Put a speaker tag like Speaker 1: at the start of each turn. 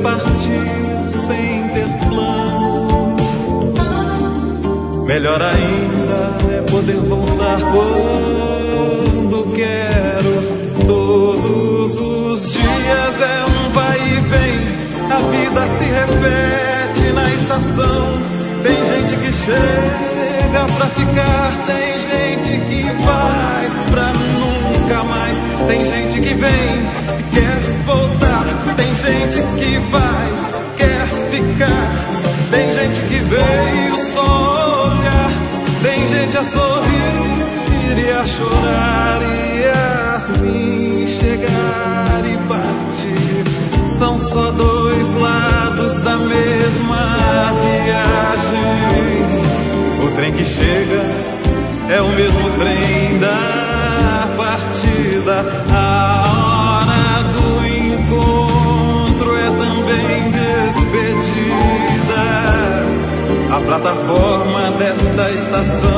Speaker 1: partir sem ter plano. Melhor ainda é poder voltar quando quero. Todos os dias é um vai e vem, a vida se repete na estação. Tem gente que chega pra ficar, tem gente que vai pra nunca mais. Tem gente que vem e quer voltar, tem gente que vai, quer ficar. Tem gente que veio só olhar, tem gente a sorrir e a chorar, e assim chegar e partir. São só dois lados da mesma viagem. O trem que chega é o mesmo trem da partida. A hora do encontro é também despedida. A plataforma desta estação